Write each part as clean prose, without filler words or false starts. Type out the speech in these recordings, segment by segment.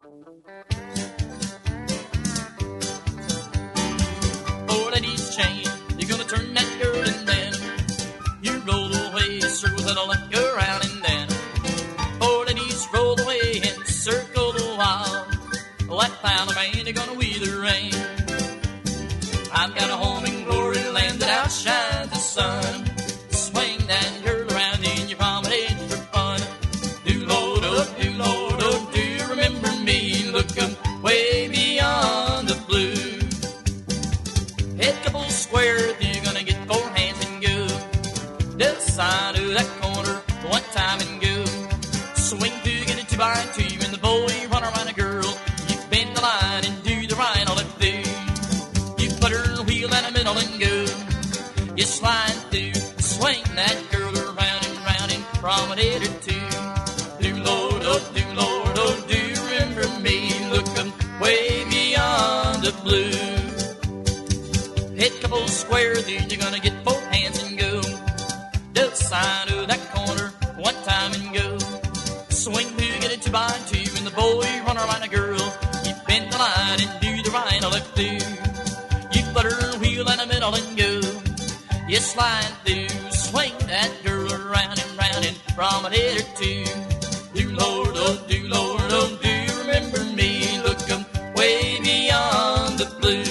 Oh, lady's chain, you're gonna turn that girl and then you roll away, circle that'll let go around and then. Oh, lady's roll away and circle a while. That found a man, you're gonna weather the rain. I've got a home in glory land that outshines the sun. Swing that girl around in your promenade for fun. Do Lord, oh, do you remember me? Look up way beyond the blue. Head couple square, you're gonna get 4 hands and go. The side of that corner, one time and go. Swing to get it 2 by 2, and the boy run around a girl. You bend the line and do the right all left do. You put her wheel in the middle and go. You slide through, swing that girl around and round and promenade her too. Do Lord, oh, do you remember me? Look up way beyond the blue. Hit couple square, then you're gonna get 4 hands and go. The side of that corner, one time and go. Swing to get it 2 by 2, and the boy run around a girl. You bend the line and do the right or left do. You put her wheel in the middle and go. You slide through, swing that girl around and round and promenade her too. Do Lord, oh, do you remember me? Look up way beyond the blue.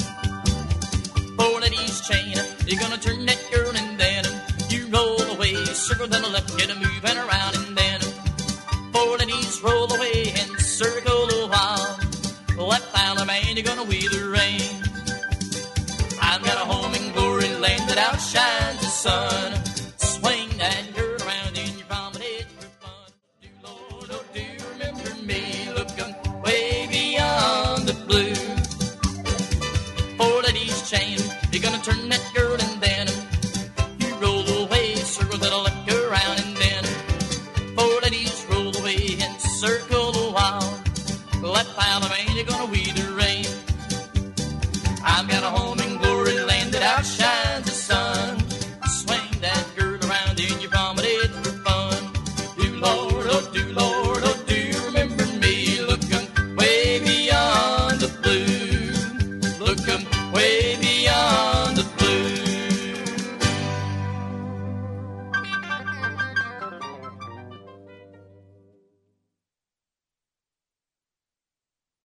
4 ladies chain, you're gonna turn that girl and then you roll away, circle to the left, get a moving around and then 4 ladies roll away and circle a while. That found a man, you're gonna weather the rain. I've got a home in glory land that outshines the sun.